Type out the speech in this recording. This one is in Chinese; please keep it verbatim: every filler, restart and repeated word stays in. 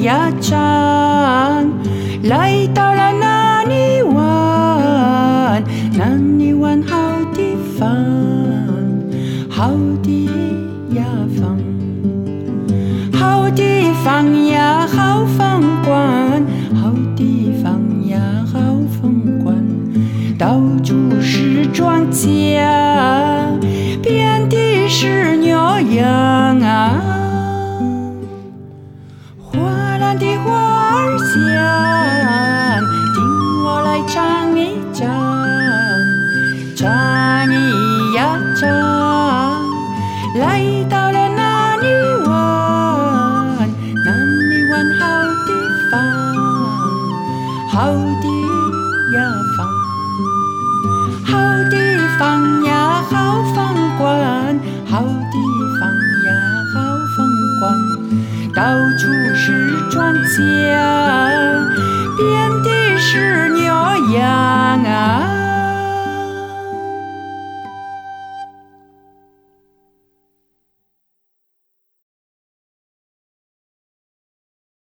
呀站，来到了那里湾，那里湾好地方，好地呀方，好地方呀好风光，好地方呀好风光，到处是庄稼，遍地是牛羊啊，花篮的花儿香，听我来唱一唱，唱一呀唱，来到了那里湾，那里湾好地方，好地呀方，好地方呀好风光，好地方呀好风光，到处是庄稼，遍地是牛羊啊。